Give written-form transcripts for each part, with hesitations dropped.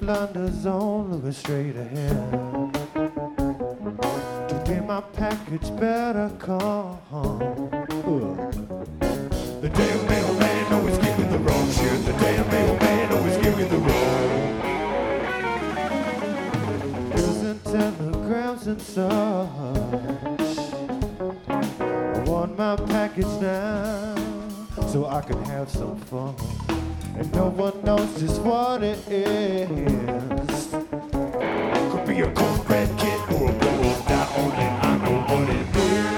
blinders on, looking straight ahead. Today my package better come. The damn mailman always give me the wrong shit. The damn mailman always give me the wrong. Bills and telegrams and such. I want my package now so I can have some fun. And no one knows just what it is. Could be a cornbread kid or a blow-up that only I know what it is.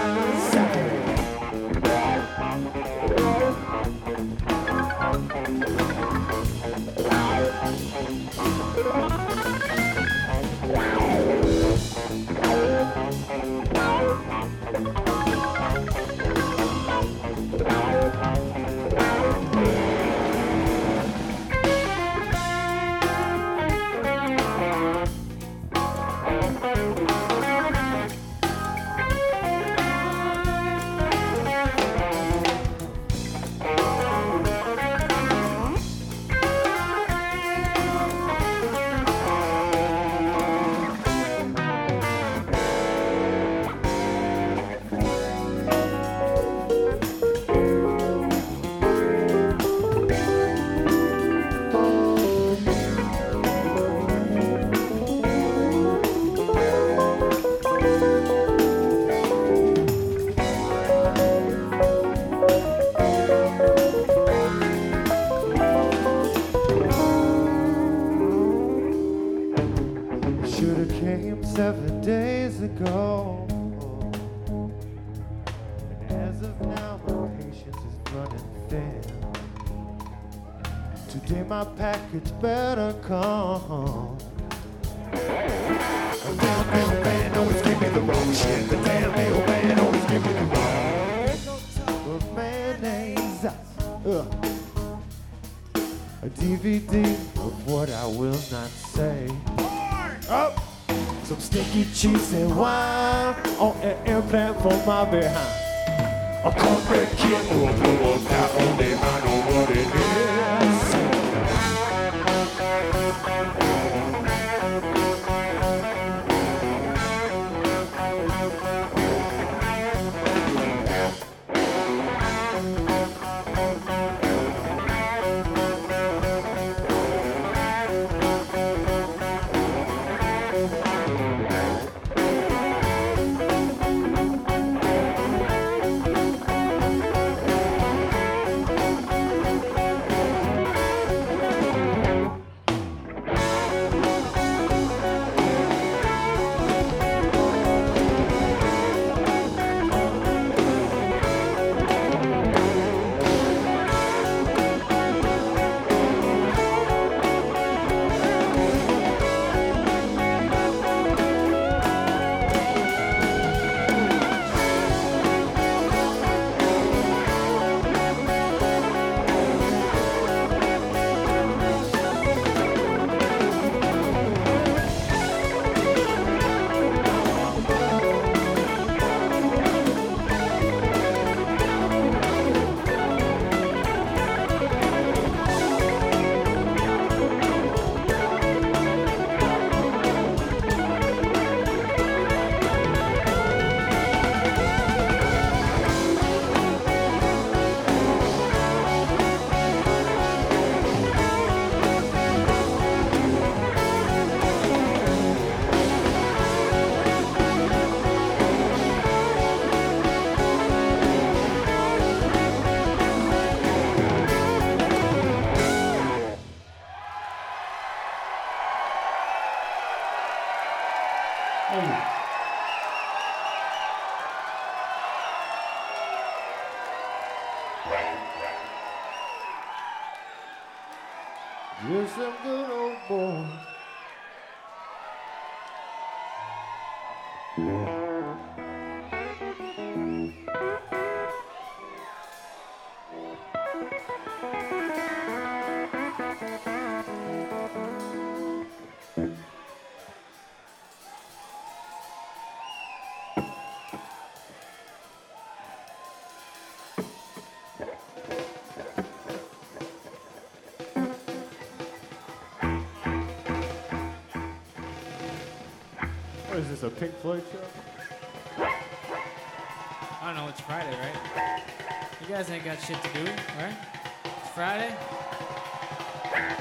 Should've came 7 days ago. And as of now, my patience is running thin. Today my package better come. The damn mailman always give me the wrong shit. The damn mailman always give me the wrong. Ain't no type of mayonnaise. A DVD of what I will not say. Up, some stinky cheese and wine on an airplane for my behind. A cornbread kid or a blow-up that only I know what it is. You're some good old boy. What is this, a Pink Floyd show? I don't know, it's Friday, right? You guys ain't got shit to do, right? It's Friday?